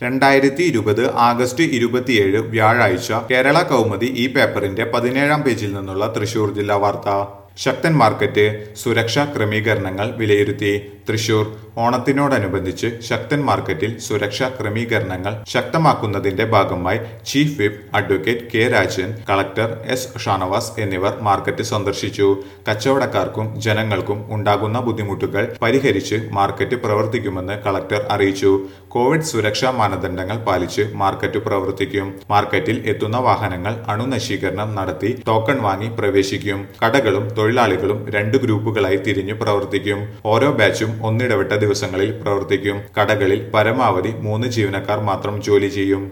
2020 August 27 വ്യാഴാഴ്ച കേരള കൗമുദി ഈ പേപ്പറിന്റെ 17-ാം പേജിൽ നിന്നുള്ള തൃശൂർ ജില്ലാ വാർത്ത. ശക്തൻ മാർക്കറ്റ് സുരക്ഷാ ക്രമീകരണങ്ങൾ വിലയിരുത്തി. തൃശൂർ ഓണത്തിനോടനുബന്ധിച്ച് ശക്തൻ മാർക്കറ്റിൽ സുരക്ഷാ ക്രമീകരണങ്ങൾ ശക്തമാക്കുന്നതിന്റെ ഭാഗമായി chief whip advocate K Rajan, collector S Shanavas എന്നിവർ മാർക്കറ്റ് സന്ദർശിച്ചു. കച്ചവടക്കാർക്കും ജനങ്ങൾക്കും ഉണ്ടാകുന്ന ബുദ്ധിമുട്ടുകൾ പരിഹരിച്ച് മാർക്കറ്റ് പ്രവർത്തിക്കുമെന്ന് കളക്ടർ അറിയിച്ചു. കോവിഡ് സുരക്ഷാ മാനദണ്ഡങ്ങൾ പാലിച്ച് മാർക്കറ്റ് പ്രവർത്തിക്കും. മാർക്കറ്റിൽ എത്തുന്ന വാഹനങ്ങൾ അണുനശീകരണം നടത്തി ടോക്കൺ വാങ്ങി പ്രവേശിക്കും. കടകളും തൊഴിലാളികളും 2 ഗ്രൂപ്പുകളായി തിരിഞ്ഞു പ്രവർത്തിക്കും. ഓരോ ബാച്ചും ഒന്നിടവിട്ട ദിവസങ്ങളിൽ പ്രവർത്തിക്കും. കടകളിൽ പരമാവധി 3 ജീവനക്കാർ മാത്രം ജോലി ചെയ്യും.